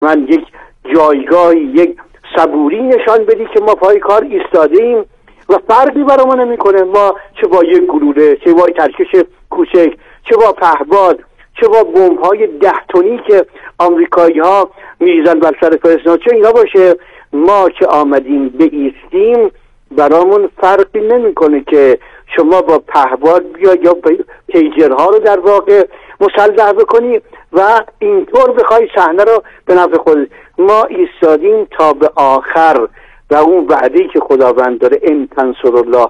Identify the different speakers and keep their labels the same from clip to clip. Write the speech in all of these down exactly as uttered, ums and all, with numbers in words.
Speaker 1: من یک جایگاهی، یک صبوری نشان بدی که ما پای کار ایستاده ایم و فرقی برای ما نمیکنه ما چه با یک گلوله، چه با ترکش کوچک، چه با پهباد، چه با بمب‌های ده تنی که آمریکایی‌ها میریزن بر سر فلسطین، چه اینا باشه، ما که آمدیم بایستیم برامون فرقی نمیکنه که شما با پهباد بیا یا پیجرها رو در واقع مسلح بکنی و اینطور بخوای صحنه رو به نفع خود. ما ایستادیم تا به آخر و اون وعده‌ای که خداوند داره ان تنصر الله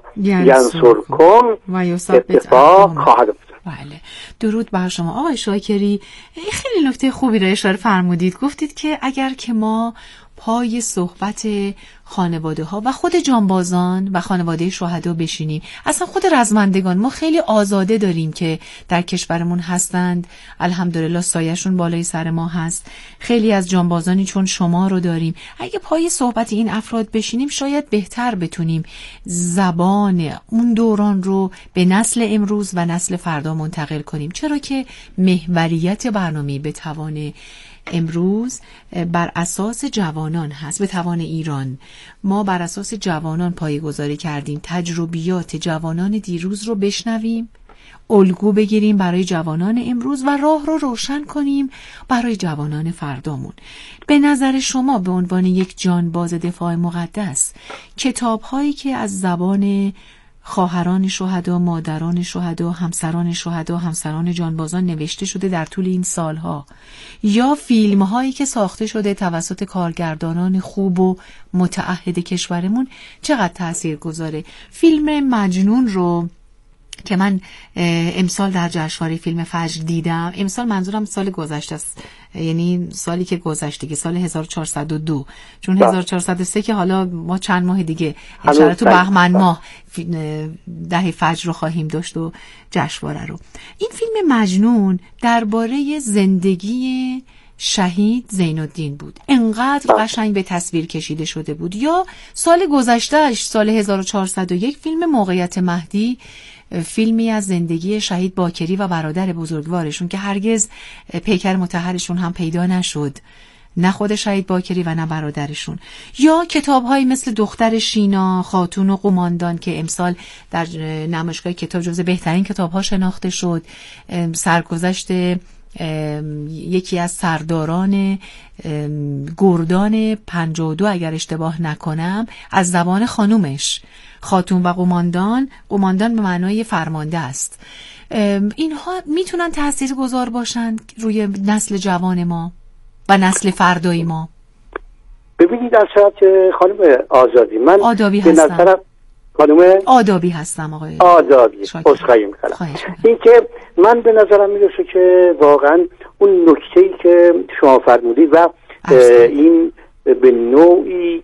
Speaker 1: ینصرکم اتفاق خواهد افتاد.
Speaker 2: بله، درود بر شما آقای شاکری. خیلی نکته خوبی را اشاره فرمودید، گفتید که اگر که ما پای صحبت خانواده ها و خود جانبازان و خانواده شهدا بشینیم، اصلا خود رزمندگان ما خیلی آزاده داریم که در کشورمون هستند، الحمدلله سایه‌شون بالای سر ما هست، خیلی از جانبازانی چون شما رو داریم، اگه پای صحبت این افراد بشینیم شاید بهتر بتونیم زبان اون دوران رو به نسل امروز و نسل فردا منتقل کنیم، چرا که محوریت برنامه به توان امروز بر اساس جوانان هست، به توان ایران. ما بر اساس جوانان پایه‌گذاری کردیم، تجربیات جوانان دیروز رو بشنویم، الگو بگیریم برای جوانان امروز و راه رو روشن کنیم برای جوانان فردامون. به نظر شما به عنوان یک جانباز دفاع مقدس، کتاب‌هایی که از زبان خواهران شهدا، مادران شهدا، همسران شهدا، همسران جانبازان نوشته شده در طول این سالها، یا فیلم هایی که ساخته شده توسط کارگردانان خوب و متعهد کشورمون چقدر تأثیر گذاره؟ فیلم مجنون رو که من امسال در جشنواره فیلم فجر دیدم، امسال منظورم سال گذشته است، یعنی سالی که گذشته که سال هزار و چهارصد و دو، چون هزار و چهارصد و سه که حالا ما چند ماه دیگه انشاءالله تو بهمن ماه ده فجر رو خواهیم داشت و جشنواره رو. این فیلم مجنون درباره زندگی شهید زین الدین بود، انقدر قشنگ به تصویر کشیده شده بود. یا سال گذشتهش سال هزار و چهارصد و یک فیلم موقعیت مهدی، فیلمی از زندگی شهید باکری و برادر بزرگوارشون که هرگز پیکر مطهرشون هم پیدا نشد، نه خود شهید باکری و نه برادرشون. یا کتاب‌هایی مثل دختر شینا، خاتون و قماندان که امسال در نمایشگاه کتاب جزو بهترین کتاب‌ها شناخته شد، سرگذشت یکی از سرداران گردان پنجاه و دو اگر اشتباه نکنم از زبان خانومش، خاتون و قماندان، قماندان به معنای فرمانده است. اینها میتونن تاثیرگذار باشن روی نسل جوان ما و نسل فردای ما.
Speaker 1: ببینید از صورت خانم آزادی، من
Speaker 2: آدابی هستم
Speaker 1: خانم
Speaker 2: آدابی هستم آقای
Speaker 1: آدابی عذرخواهی می‌کنم. این که من به نظرم میرسه که واقعا اون نکته‌ای که شما فرمودید و این به نوعی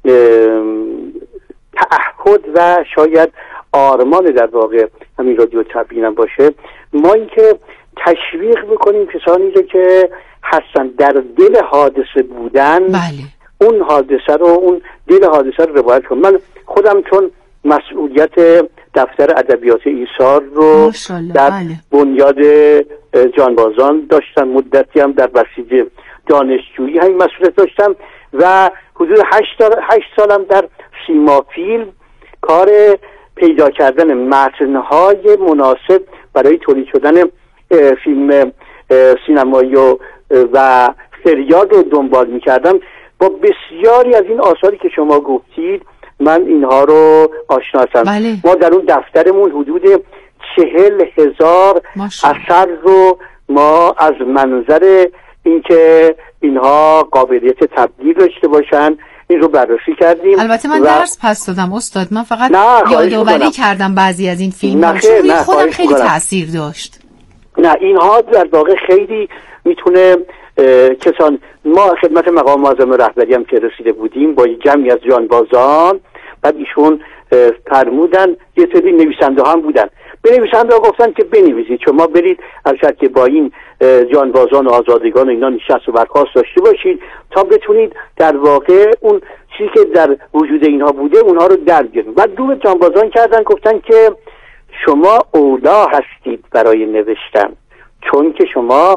Speaker 1: تعهد و شاید آرمان در واقع همین رادیو تبیینم باشه، ما این که تشویق بکنیم کسانی رو که هستن در دل حادثه بودن،
Speaker 2: بله.
Speaker 1: اون حادثه رو، اون دل حادثه رو روایت کنم. من خودم چون مسئولیت دفتر ادبیات ایثار رو در بله. بنیاد جانبازان داشتم، مدتی هم در بسیج دانشجویی همین مسئولیت داشتم و حدود هشت سالم در سیما فیلم کار پیدا کردن متن‌های مناسب برای تولید شدن فیلم سینمایی و, و فریاد رو دنبال می‌کردم. با بسیاری از این آثاری که شما گفتید من اینها رو آشنا هستم.
Speaker 2: بله.
Speaker 1: ما در اون دفترمون حدود چهل هزار اثر رو ما از منظر اینکه اینها قابلیت تبدیل داشته باشن این رو بررسی کردیم.
Speaker 2: البته من و... درس پس دادم استاد، من فقط یادآوری کردم بعضی از این فیلم ها روی خودم خیلی تأثیر داشت.
Speaker 1: نه اینها در واقع خیلی میتونه کسان، ما خدمت مقام معظم رهبری هم که رسیده بودیم با جمعی از جانبازان، بعد ایشون فرمودن یه سری نویسنده هم بودن، به نویسنده ها گفتن که بنویسید، شما برید البته که با این جانبازان و آزادگان و اینا نشست و برخاست داشته باشید تا بتونید در واقع اون چیزی که در وجود اینها بوده اونها رو درگیرید. بعد دو جانبازان کردن، گفتن که شما اولا هستید برای نوشتن، چون که شما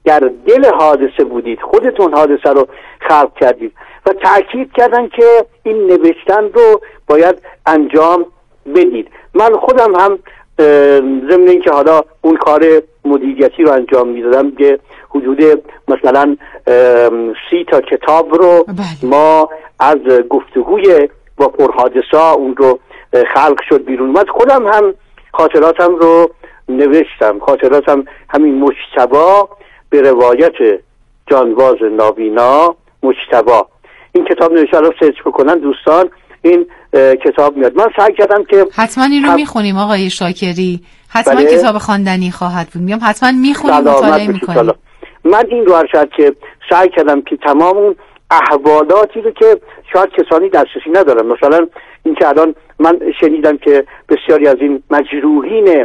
Speaker 1: در دل حادثه بودید، خودتون حادثه رو خلق کردید و تأکید کردن که این نوشتن رو باید انجام بدید. من خودم هم ضمن این که حالا اون کار مدیریتی رو انجام میدادم که حدود مثلا سی تا کتاب رو ما از گفتگوی با پرحادثه اون رو خلق شد بیرون اومد. خودم هم خاطراتم رو نوشتم، خاطراتم همین مجتبی به روایت جانباز نابینا مجتبی، این کتاب نوشته رو سرچ بکنن دوستان این کتاب میاد. من سعی کردم که
Speaker 2: حتما این رو میخونیم آقای شاکری، حتما بله. کتاب خواندنی خواهد بود، میگم حتما میخونیم مطالعه میکنیم.
Speaker 1: من این رو ارشد که سعی کردم که تمام اون احوالاتی رو که شاید کسانی دسترسی ندارن، مثلا این که الان من شنیدم که بسیاری از این مجروحین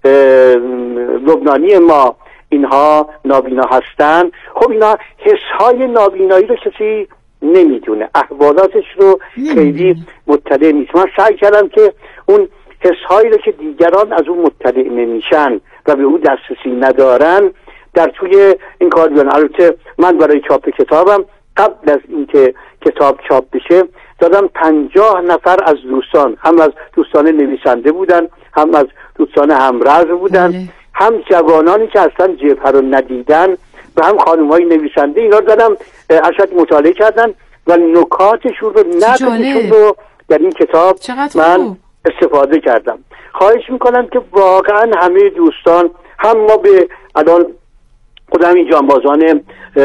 Speaker 1: لبنانی ما اینها نابینا هستن، خب اینا حسهای نابینایی رو کسی نمیدونه، احوالاتش رو خیلی مطلع نیست. من سعی کردم که اون حسهایی رو که دیگران از اون مطلع نمیشن و به اون دسترسی ندارن در توی این کار بیان. البته من برای چاپ کتابم قبل از اینکه کتاب چاپ بشه دادم پنجاه نفر از دوستان، هم از دوستان نویسنده بودن، هم از دوستان همرز بودن، بله. هم جوانانی که اصلا جبهه رو ندیدن و هم خانم‌های نویسنده، اینا رو دادم ارشد مطالعه کردن و نکاتشون رو نقدشون رو در این کتاب من استفاده کردم. خواهش میکنم که واقعا همه دوستان، هم ما به الان خود همین جانبازان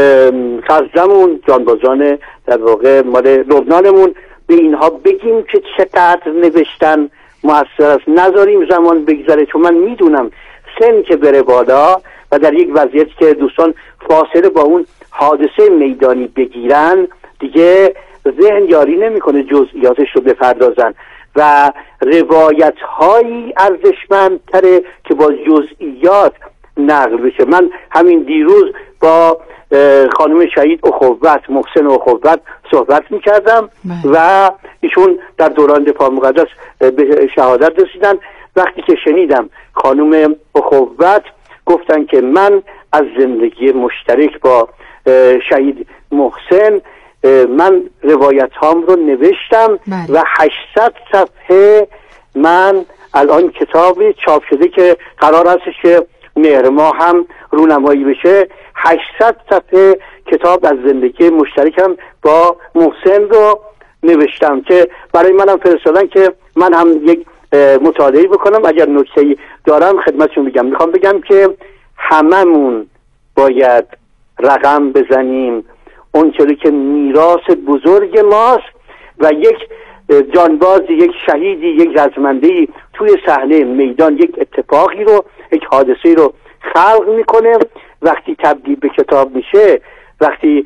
Speaker 1: خزمون، جانبازان در واقع مال لبنانمون، به اینها بگیم که چقدر نوشتن مؤثر است، نذاریم زمان بگذره، چون من میدونم سن که بره بالا و در یک وضعیت که دوستان فاصله با اون حادثه میدانی بگیرن دیگه ذهن یاری نمیکنه جزئیاتش رو بپردازن و روایت هایی ارزشمندتره که با جزئیات نقل بشه. من همین دیروز با خانم شهید اخوت، محسن اخوت صحبت میکردم و ایشون در دوران دفاع مقدس به شهادت رسیدن. وقتی که شنیدم خانم اخوت گفتن که من از زندگی مشترک با شهید محسن من روایت هام رو نوشتم بله. و هشتصد صفحه من الان کتابی چاپ شده که قرار هستش که مهر ماه هم رونمایی بشه، هشتصد صفحه کتاب از زندگی مشترکم با محسن رو نوشتم که برای منم فرستادن که من هم یک مطالعه بکنم. اگر نکته‌ای دارم خدمتشون بگم. میخوام بگم که هممون باید رقم بزنیم اونچه که میراث بزرگ ماست و یک جانبازی، یک شهیدی، یک رزمنده‌ای توی صحنه میدان یک اتفاقی رو، یک حادثه رو خلق میکنه. وقتی تبدیل به کتاب میشه، وقتی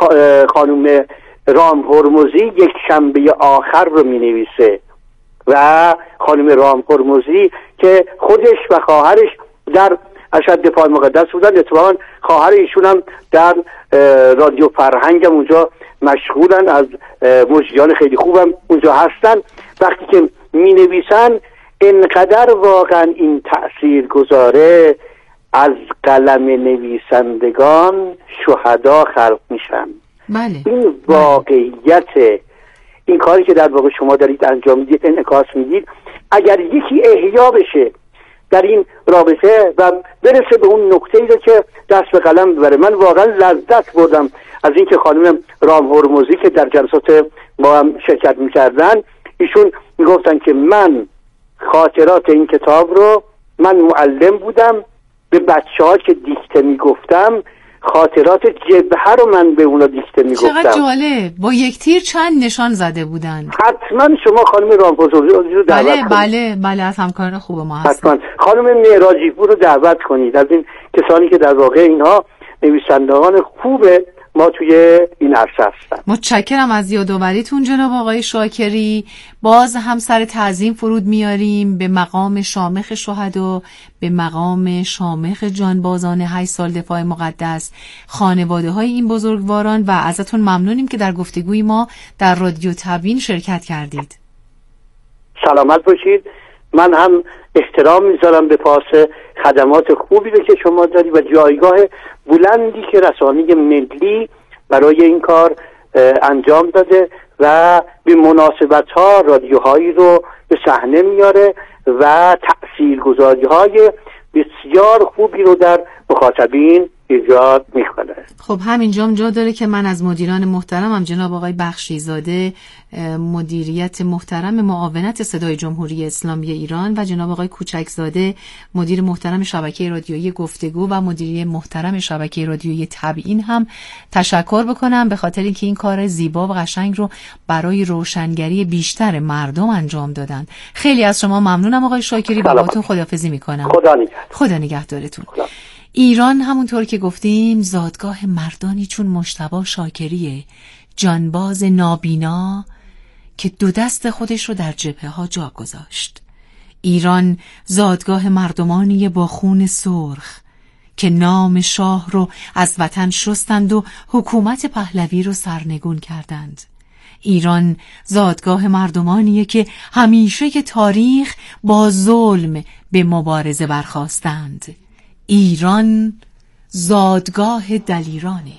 Speaker 1: خانم رام هرمزی یک شنبه آخر رو مینویسه و خانم رام هرمزی که خودش و خواهرش در ارشد دفاع مقدس بودن، اتفاقا خواهر ایشون هم در رادیو فرهنگ هم اونجا مشغولن، از مجریان خیلی خوبم اونجا هستن، وقتی که می نویسن انقدر واقعا این تأثیر گذاره، از قلم نویسندگان شهدا خلق میشن.
Speaker 2: بله.
Speaker 1: این واقعیت، این کاری که در واقع شما دارید انجام میدید، انعکاس میدید. اگر یکی احیا بشه در این رابطه و برسه به اون نقطه‌ای که دست به قلم ببره، من واقعا لذت بردم از اینکه خانم رام هرمزی که در جلسات ما هم شرکت میکردن، ایشون میگفتن که من خاطرات این کتاب رو، من معلم بودم، به بچه ها که دیکته میگفتم خاطرات جبهه رو من به اونا دیکته میگفتم.
Speaker 2: چقدر جالب، با یک تیر چند نشان زده بودن.
Speaker 1: حتما شما خانم رامپزوری رو دعوت
Speaker 2: بله
Speaker 1: کنید.
Speaker 2: بله بله از همکاران خوب ما هستن.
Speaker 1: حتما خانم معراجی پور رو دعوت کنید، از این کسانی که در واقع اینها نویسندگان خوب ما توی این عرصه هستن.
Speaker 2: متشکرم از یادآوریتون جناب آقای شاکری. باز هم سر تعظیم فرود میاریم به مقام شامخ شهدا، به مقام شامخ جانبازان هشت سال دفاع مقدس، خانواده های این بزرگواران و ازتون ممنونیم که در گفتگوی ما در رادیو تبیین شرکت کردید.
Speaker 1: سلامت باشید من هم احترام میذارم به پاس خدمات خوبی رو که شما داری و جایگاه بلندی که رسانه ملی برای این کار انجام داده و به مناسبت‌ها رادیوهایی رو به صحنه میاره و تأثیرگذاری‌های بسیار خوبی رو در مخاطبین ایجاد میکنه.
Speaker 2: خب همینجا جا داره که من از مدیران محترمم جناب آقای بخشیزاده مدیریت محترم معاونت صدای جمهوری اسلامی ایران و جناب آقای کوچکزاده مدیر محترم شبکه رادیویی گفتگو و مدیر محترم شبکه رادیویی تبیین هم تشکر بکنم به خاطر اینکه این کار زیبا و قشنگ رو برای روشنگری بیشتر مردم انجام دادن. خیلی از شما ممنونم آقای شاکری و باهاتون خداحافظی میکنم.
Speaker 1: خدا نگهدار.
Speaker 2: خدا نگهدارتون. ایران همونطور که گفتیم زادگاه مردانی چون مجتبی شاکریه، جانباز نابینا که دو دست خودش رو در جبهه ها جا گذاشت. ایران زادگاه مردمانی با خون سرخ که نام شاه رو از وطن شستند و حکومت پهلوی رو سرنگون کردند. ایران زادگاه مردمانیه که همیشه که تاریخ با ظلم به مبارزه برخاستند. ایران زادگاه دلیرانه.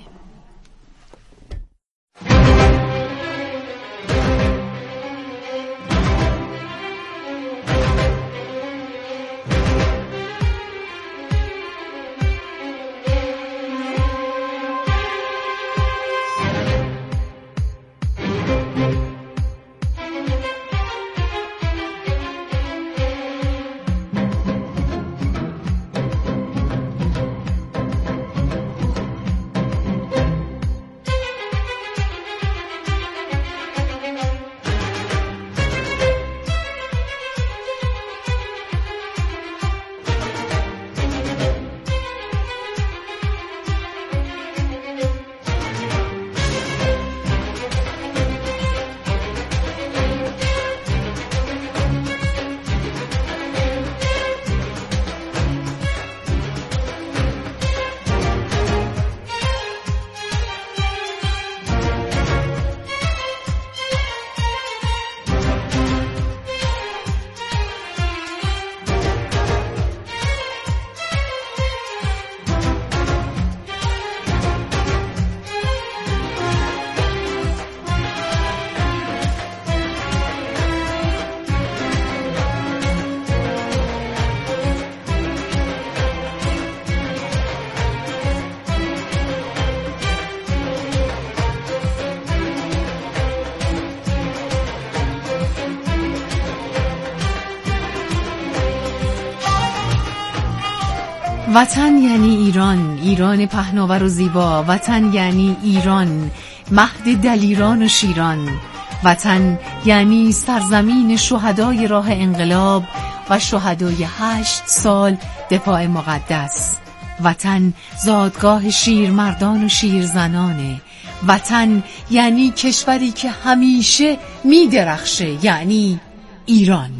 Speaker 2: وطن یعنی ایران، ایران پهناور و زیبا. وطن یعنی ایران، مهد دلیران و شیران. وطن یعنی سرزمین شهدای راه انقلاب و شهدای هشت سال دفاع مقدس. وطن زادگاه شیرمردان و شیرزنانه. وطن یعنی کشوری که همیشه می درخشه، یعنی ایران.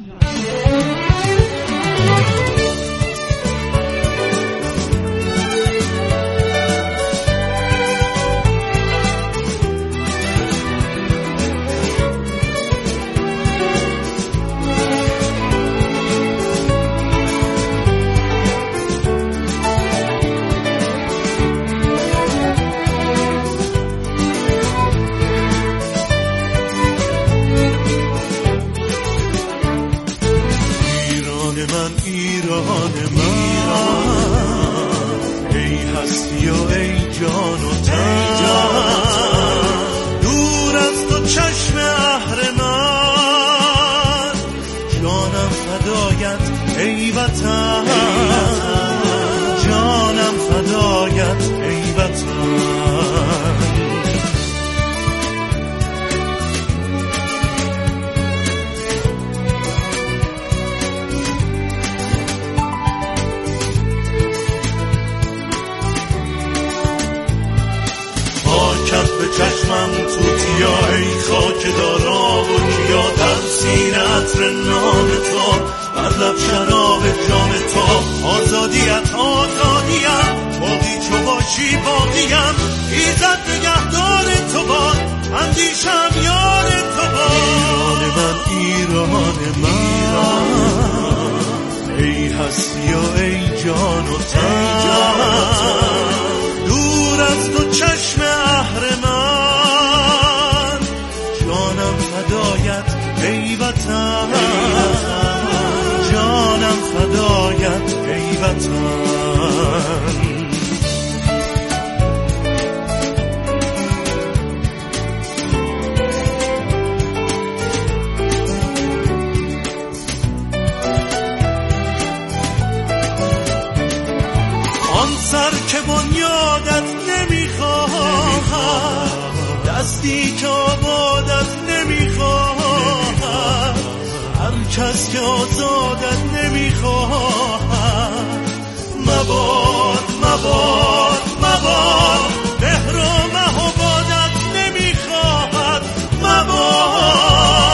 Speaker 3: چشمم توتیا ای خاک دارا و کیا در سینه عطر نام تو مطلب شراب جام تو آزادیت آزادیم باقی چو باشی باقیم ایزد نگهدار تو باد اندیشم یار تو باد ایران من ایران من هستی و ای جان و تن، دور از تو چشم اهرمن، جانم فدایت ای وطن، جانم فدایت ای وطن. سر که بنیادت نمیخواهد، دستی که آبادت نمیخواهد، هر کس که آزادت نمیخواهد، مباد مباد مباد مهر و محبادت نمیخواهد، مباد.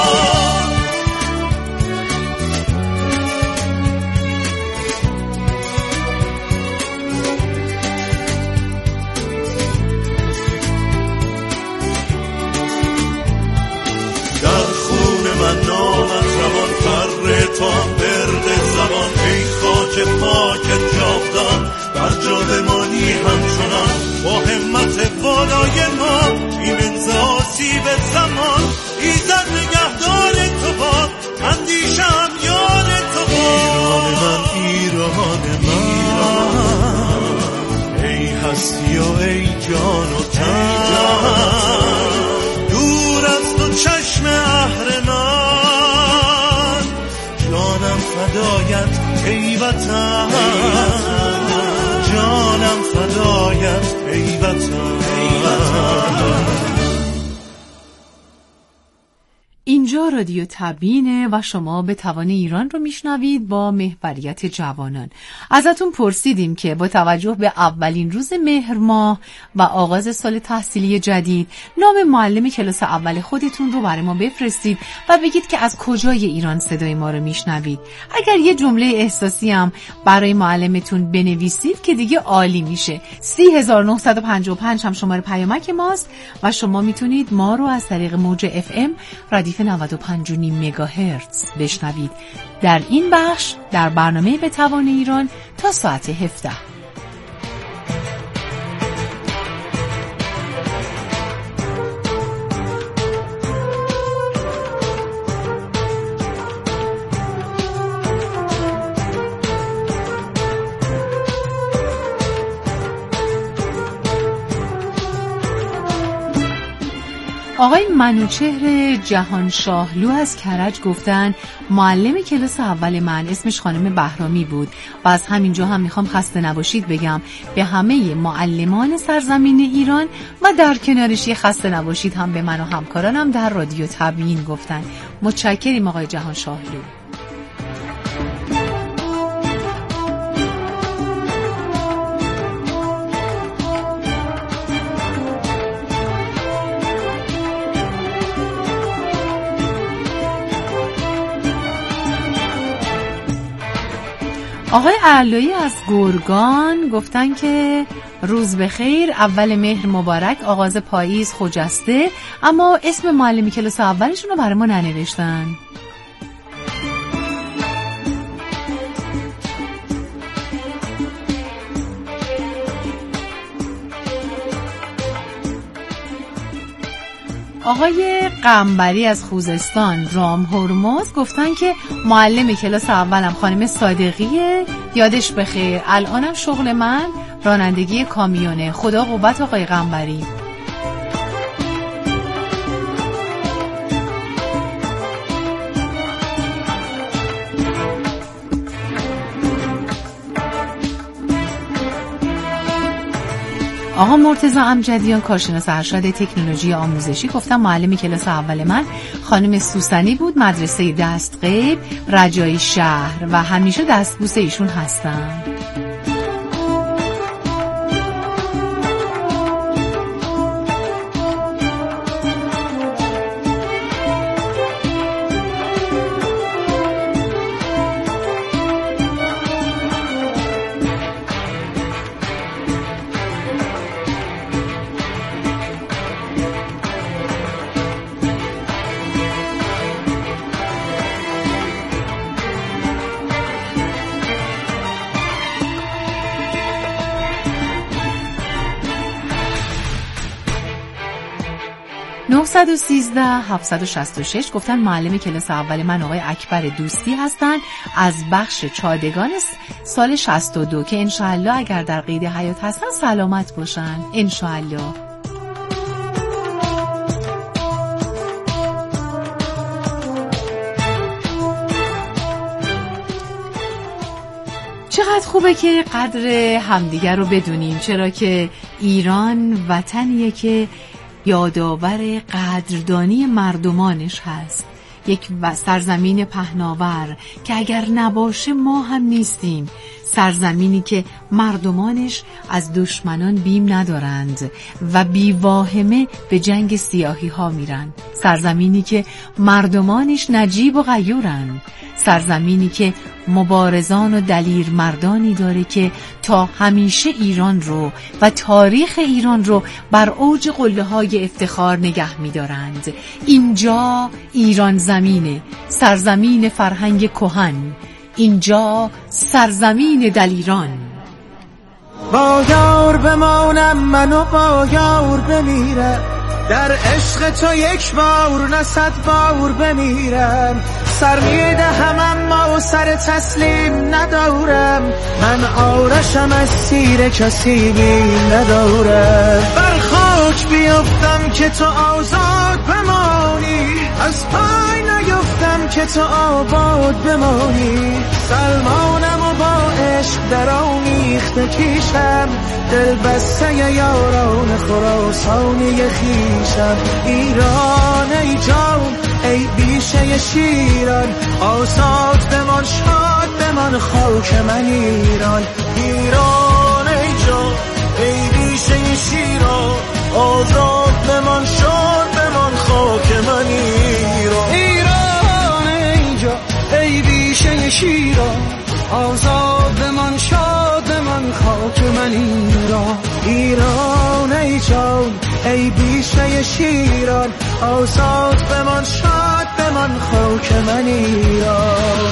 Speaker 3: تام برد زمان ای خاک پاکت جاودان، بر جا بمانی همچنان با همت بالای ما، ایمن ز آسیب زمان، ایزد نگهدار تو باد، اندیشم یار تو باد. ایران من ایران من، ای هستی و ای جان و تن، دور از تو چشم اهرمن، جانم فدایت ای وطن، جانم فدایت ای وطن.
Speaker 2: اینجا رادیو تبیینه و شما به توان ایران رو میشنوید با محوریت جوانان. ازتون پرسیدیم که با توجه به اولین روز مهر ماه و آغاز سال تحصیلی جدید، نام معلم کلاس اول خودتون رو برای ما بفرستید و بگید که از کجای ایران صدای ما رو میشنوید. اگر یه جمله احساسی هم برای معلمتون بنویسید که دیگه عالی میشه. سی هزار و نهصد و پنجاه و پنج هم شماره پیامک ماست و شما میتونید ما رو از طریق موج اف ام رادیف نود و پنج و نیم مگاهرتز بشنوید. در این بخش در برنامه به توان ایران تا ساعت هفده. آقای منوچهر جهانشاهلو از کرج گفتن معلم کلاس اول من اسمش خانم بهرامی بود و از همینجا هم میخوام خسته نباشید بگم به همه معلمان سرزمین ایران و در کنارش یه خسته نباشید هم به من و همکارانم در رادیو تبیین گفتن. متشکریم آقای جهانشاهلو. آقای علایی از گرگان گفتن که روز بخیر، اول مهر مبارک، آغاز پاییز خجسته، اما اسم معلمی کلاس اولشون رو برای ما ننوشتن. آقای قنبری از خوزستان رام هرمز گفتن که معلم کلاس اولم خانم صادقیه، یادش بخیر، الانم شغل من رانندگی کامیونه. خدا قوت آقای قنبری. آقا مرتضی امجدیان کارشناس ارشد تکنولوژی آموزشی گفتم معلم کلاس اول من خانم سوسنی بود، مدرسه دستقیب رجایی شهر و همیشه دستبوس ایشون هستم. نه یک سه هفت شش شش گفتن معلم کلاس اول من آقای اکبر دوستی هستن از بخش چادگان سال شصت و دو که انشاءالله اگر در قید حیات هستن سلامت باشن انشاءالله. چقدر خوبه که قدر همدیگر رو بدونیم، چرا که ایران وطنیه که یادآور قدردانی مردمانش هست، یک سرزمین پهناور که اگر نباشه ما هم نیستیم، سرزمینی که مردمانش از دشمنان بیم ندارند و بیواهمه به جنگ سیاهی ها میرن، سرزمینی که مردمانش نجیب و غیورند، سرزمینی که مبارزان و دلیر مردانی داره که تا همیشه ایران رو و تاریخ ایران رو بر اوج قله های افتخار نگه می دارند. اینجا ایران زمینه، سرزمین فرهنگ کهن، اینجا سرزمین دلیران.
Speaker 4: با یار بمانم منو با یار بمیرم، در عشق تو یک بار نه صد بار بمیرم، سر میدهم اما سر تسلیم ندارم، من آرشم از سیر کسی بیم ندارم، بر خاک بیفتم که تو آزاد بمانی، از پای نیفتم که تو آباد بمانی، سلمانم و با عشق در آمیخته کیشم، دل بسته یاران خراسانی خیشم، ایران ای جان ای بیشه شیران، آزاد بمان شاد بمان خاک من ایران، ایران ای جان ای بیشه شیران، آزاد بمان شاد بمان خاک من ایران، ایران ای جان ای بیشه شیران، آزاد بمان شاد بمان خاک من ایران، ایران ای جان ای بیشه شیران، آزاد بمان شاد بمان خاک من ایران.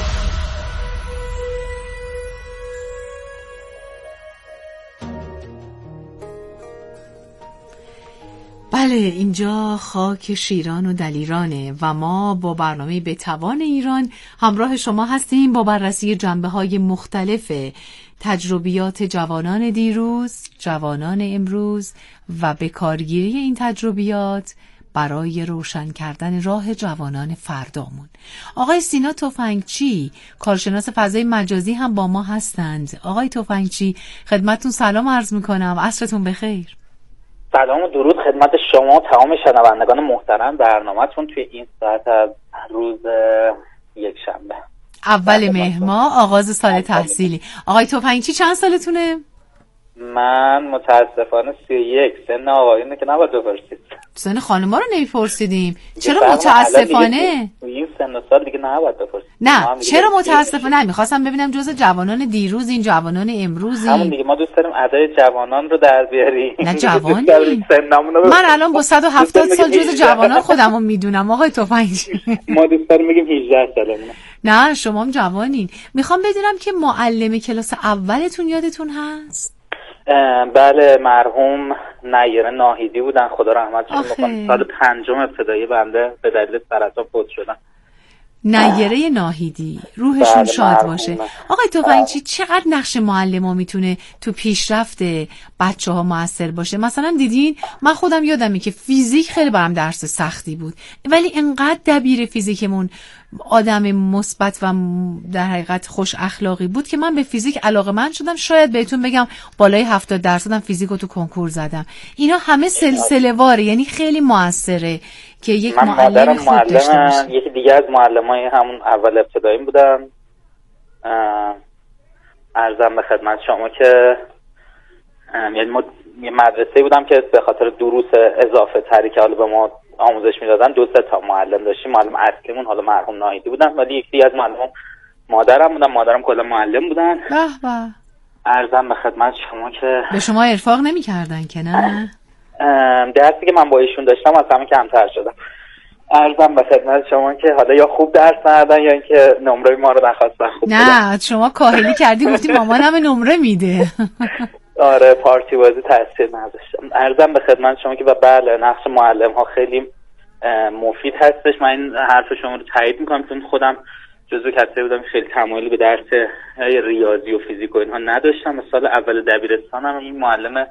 Speaker 2: بله، اینجا خاک شیران و دلیرانه و ما با برنامه به توان ایران همراه شما هستیم با بررسی جنبه‌های مختلف تجربیات جوانان دیروز، جوانان امروز و به کارگیری این تجربیات برای روشن کردن راه جوانان فردامون. آقای سینا تفنگچی، کارشناس فضای مجازی هم با ما هستند. آقای تفنگچی، خدمتتون سلام عرض میکنم، عصرتون بخیر.
Speaker 5: سلام و درود خدمت شما و تمام شنوندگان محترم برنامه‌تون توی این ساعت از روز یک شنبه
Speaker 2: اول مهر ماه آغاز سال تحصیلی. آقای تفنگچی چند سالتونه؟
Speaker 5: من متاسفانه سی و یک. سن آقایونه که نباید بپرسید،
Speaker 2: سن خانما رو نمیپرسیدیم. چرا متاسفانه؟
Speaker 5: این سن و سال دیگه نباید بپرسید.
Speaker 2: نه چرا متاسفانه؟ میخواستم ببینم جز جوانان دیروز این جوانان امروزی.
Speaker 5: همون دیگه، ما دوست داریم ادای جوانان رو در بیاریم.
Speaker 2: نه جوانی من الان با صد و هفتاد سال جز جوانان خودمو میدونم آقای تفنگچی.
Speaker 5: ما دوست داریم بگیم هجده سالمونه.
Speaker 2: نه شما هم جوانین. میخوام بدونم که معلم کلاس اولتون یادتون هست؟
Speaker 5: بله، مرحوم نیره ناهیدی بودن، خدا رحمتشون بکنه. سال پنجم ابتدایی بنده به دلیل سرطان فوت شدن.
Speaker 2: نیره ناهیدی، روحشون بله شاد باشه. آقای تفنگچی، چقدر نقش معلم‌ها میتونه تو پیشرفت بچه‌ها موثر باشه؟ مثلا دیدین، من خودم یادمه که فیزیک خیلی برام درس سختی بود، ولی انقدر دبیر فیزیکمون آدم مثبت و در حقیقت خوش اخلاقی بود که من به فیزیک علاقه‌مند شدم. شاید بهتون بگم بالای هفتاد درصدم فیزیکو تو کنکور زدم. اینا همه سلسله واره، یعنی خیلی موثره که یک معلم خوب داشته باشه.
Speaker 5: یکی دیگه از معلمای همون اول ابتداییم بودم. عرضم به خدمت شما که یعنی ما یه مدرسه بودم که به خاطر دروس اضافه تری که حالا به ما آموزش میدادن دو سه تا معلم داشتیم. معلم اصلیمون حالا مرحوم ناهیدی بودن، ولی یکی از معلمام مادرم بودن. مادرم کلا معلم بودن.
Speaker 2: به به.
Speaker 5: عرضم به خدمت شما که
Speaker 2: به شما ارفاق نمی‌کردن که نه؟
Speaker 5: درسی که من با ایشون داشتم از همه کمتر شدم. عرضم به خدمت شما که حالا یا خوب درس ندادن یا اینکه نمره ما رو نخواستن خوب
Speaker 2: نه بدن. شما کاهلی کردی گفتی مامانم نمره میده.
Speaker 5: آره پارتی بازی تاثیر نداشت. عرضم به خدمت شما که بله نقش معلم ها خیلی مفید هستش. من این حرف شما رو تایید میکنم چون خودم جزو کسایی بودم خیلی تمایلی به درس ریاضی و فیزیک و اینها نداشتم. سال اول دبیرستانم این معلم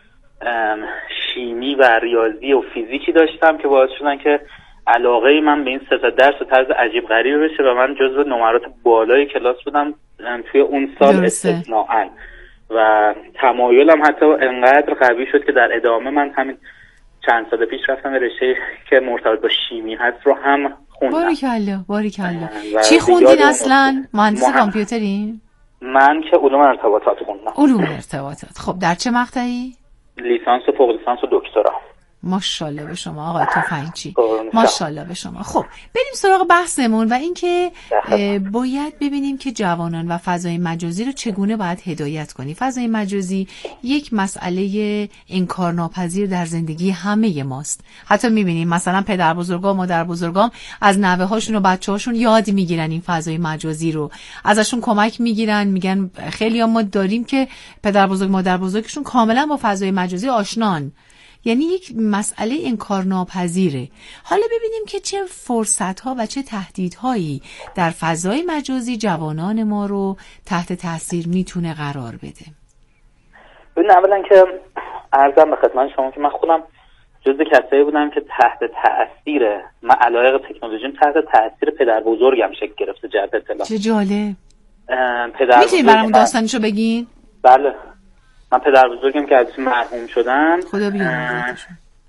Speaker 5: شیمی و ریاضی و فیزیکی داشتم که باعث شدن که علاقه من به این سه تا درس و طرز عجیب غریب بشه و من جزو نمرات بالای کلاس بودم توی اون سال استثناءً و تمایلم حتی انقدر قوی شد که در ادامه من همین چند سال پیش رفتم به رشته که مرتبط با شیمی هست رو هم خوندم.
Speaker 2: باریکلا باریکلا. چی خوندین اصلا؟ مهندسی کامپیوتری؟
Speaker 5: من که علوم ارتباطات خوندم.
Speaker 2: علوم ارتباطات. خب در چه مقطعی؟
Speaker 5: لیسانس و فوق لیسانس و دکترا.
Speaker 2: ماشاءالله به شما آقای تفنگچی. ماشاءالله به شما. خب بریم سراغ بحثمون و اینکه باید ببینیم که جوانان و فضای مجازی رو چگونه باید هدایت کنی. فضای مجازی یک مسئله انکارناپذیر در زندگی همه ماست. حتی میبینیم مثلا پدر بزرگا مادر بزرگام از نوه هاشون و بچه هاشون یاد میگیرن این فضای مجازی رو، ازشون کمک میگیرن، میگن خیلی ها ما داریم که پدر بزرگ مادر بزرگشون کاملا با فضای مجازی آشنان. یعنی یک مسئله انکارناپذیره. حالا ببینیم که چه فرصت‌ها و چه تهدیدهایی در فضای مجازی جوانان ما رو تحت تاثیر میتونه قرار بده.
Speaker 5: ببین اولا که عرضم به خدمت شما که من خودم جزو کسایی بودم که تحت تاثیر من علایق تکنولوژی تحت تاثیر پدر بزرگم شکل گرفته جهت اطلاع.
Speaker 2: چه جالب.
Speaker 5: پدر
Speaker 2: میتونی برام داستانشو بگین؟
Speaker 5: بله. من پدر بزرگم که از مرحوم شدن
Speaker 2: خدا بیامرزتشون.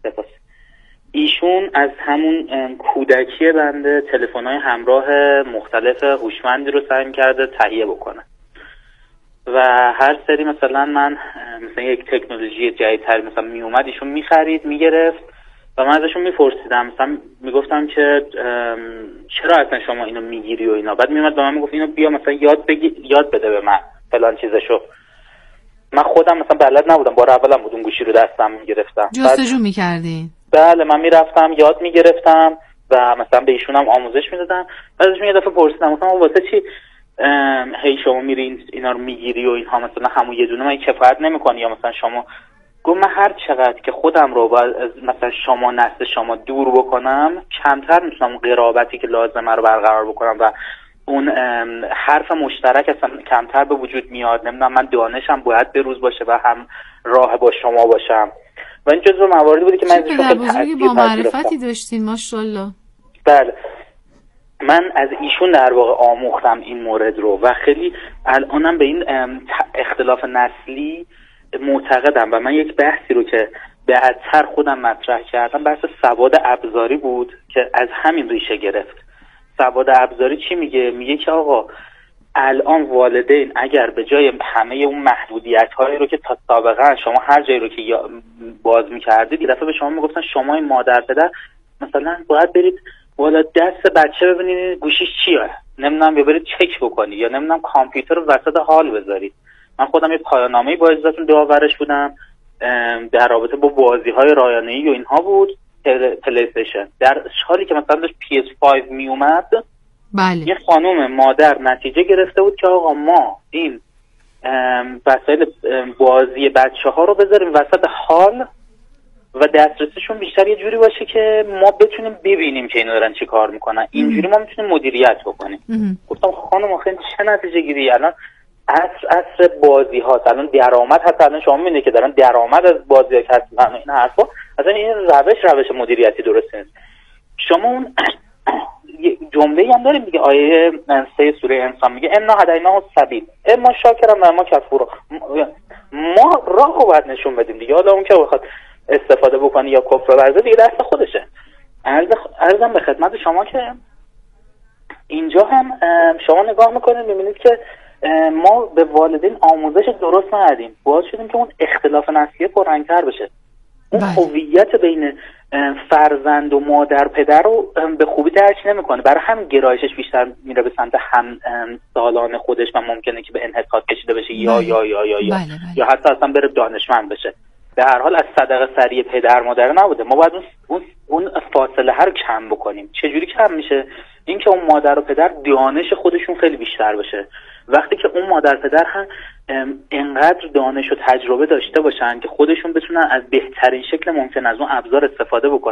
Speaker 5: ایشون از همون کودکی بنده تلفن‌های همراه مختلف هوشمندی رو سعی کرده تهیه بکنه و هر سری مثلا من مثلا یک تکنولوژی جدیدتر مثلا می اومد ایشون می‌خرید می‌گرفت و من ازشون می‌پرسیدم، مثلا میگفتم که چرا اصلا شما اینو میگیری و اینا. بعد میومد به من میگفت اینو بیا مثلا یاد بگی یاد بده به من فلان چیزشو. من خودم مثلا بلد نبودم، بار اولم بود اون گوشی رو دستم میگرفتم.
Speaker 2: جستجو میکردی؟
Speaker 5: بله من میرفتم یاد میگرفتم و مثلا به ایشونم آموزش میدادم. بعدش یه دفعه پرسیدم مثلا واسه چی هی شما میری اینا رو میگیری و اینها، مثلا همون یه دونه من کفایت نمیکنی یا مثلا شما. گفت من هر چقدر که خودم رو با مثلا شما نسل شما دور بکنم کمتر میتونم اون قرابتی که لازمه رو برقرار بکنم و اون حرف مشترک اصلا کمتر به وجود میاد. نمیدونم من دانشم باید به روز باشه و هم راه با شما باشم و این جزو مواردی بوده که من
Speaker 2: پدر بزرگی با معرفتی داشتین ماشاءالله.
Speaker 5: بله من از ایشون در واقع آموختم این مورد رو و خیلی الانم به این اختلاف نسلی معتقدم و من یک بحثی رو که بعدتر خودم مطرح کردم بحث سواد ابزاری بود که از همین ریشه گرفت. سواد ابزاری چی میگه؟ میگه که آقا الان والدین اگر به جای همه اون محدودیت هایی رو که تا سابقا شما هر جایی رو که باز میکردید یه دفعه به شما میگفتن شما این مادر پدر مثلا باید برید والا دست بچه ببینید گوشیش چیه، نمیدونم یا برید چک بکنید یا نمیدونم کامپیوتر رو وسط حال بذارید. من خودم یه پایان‌نامه‌ای با اجازهتون داورش بودم در رابطه با بازی‌های رایانه‌ای و اینها بود. پلی استیشن در حالی که مثلا داشت پی اس پنج می اومد
Speaker 2: بله.
Speaker 5: یه خانم مادر نتیجه گرفته بود که آقا ما این وسایل بازی بچه ها رو بذاریم وسط حال و دسترسیشون بیشتر یه جوری باشه که ما بتونیم ببینیم که اینا دارن چی کار میکنن. اینجوری ما میتونیم مدیریت بکنیم. گفتم خانم آخه چه نتیجه گیری؟ الان عصر عصر بازی ها الان درآمد حتی الان شما میبینید که دارن درآمد از بازی ها کسب این حرفا. اصلا این روش روش مدیریتی درست نیست. شما اون جمله هم داریم دیگه آیه سه سوره انسان میگه انا هدیناه السبیل اما شاکرا و اما کفورا. ما راهو باید نشون بدیم دیگه. حالا اون که بخواد استفاده بکنه یا کفر ورزه دیگه دست خودشه. عرض عرضم به خدمت شما که اینجا هم شما نگاه میکنید میبینید که ما به والدین آموزش درست ندادیم، باعث شدیم که اون اختلاف نسلی پررنگ‌تر بشه. اون هویت بین فرزند و مادر پدر رو به خوبی درک نمیکنه، برای همین گرایشش بیشتر میره به سمت هم سالان خودش و ممکنه که به انحطاط کشیده بشه یا یا یا یا یا یا حتی اصلا بره دانشمند بشه. به هر حال از صدقه سری پدر مادر نبوده. ما باید اون اون فاصله رو کم بکنیم. چه جوری کم میشه؟ اینکه اون مادر و پدر دانش خودشون خیلی بیشتر بشه. وقتی که اون مادر پدر هم انقدر دانش و تجربه داشته باشن که خودشون بتونن از بهترین شکل ممکن از اون ابزار استفاده بکنن.